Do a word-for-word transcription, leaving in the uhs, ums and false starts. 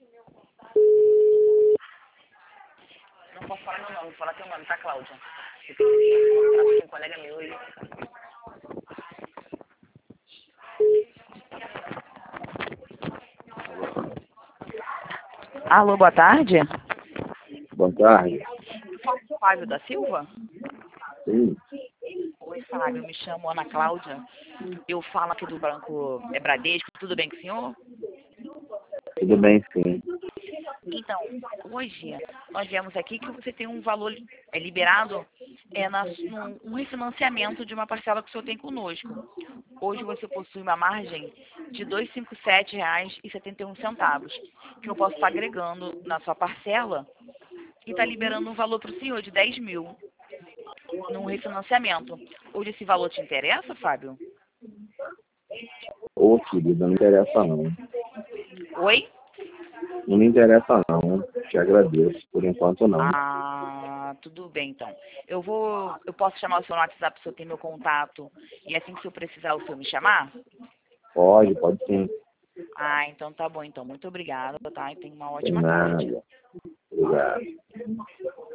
Não posso falar meu nome, vou falar teu nome, tá, Cláudia? Eu tenho um contrato com um colega meu e... Alô, boa tarde. Boa tarde. Fábio da Silva? Sim, Oi, Fábio, me chamo Ana Cláudia. Eu falo aqui do Banco é Bradesco, tudo bem com o senhor? tudo bem, sim. Então, hoje nós viemos aqui que você tem um valor é, liberado é, na, num, um refinanciamento de uma parcela que o senhor tem conosco. Hoje você possui uma margem de duzentos e cinquenta e sete reais e setenta e um centavos, que eu posso estar agregando na sua parcela e está liberando um valor para o senhor de dez mil num refinanciamento. Hoje esse valor te interessa, Fábio? Ô, querida, não interessa não. Oi? Não me interessa não. Te agradeço. Por enquanto, não. Ah, tudo bem então. Eu vou, eu posso chamar o seu no WhatsApp, se eu tenho meu contato, e assim que o senhor precisar, o senhor me chamar? Pode, pode sim. Ah, então tá bom então. Muito obrigada, tá? E tenha uma Tem ótima tarde. nada. Obrigado.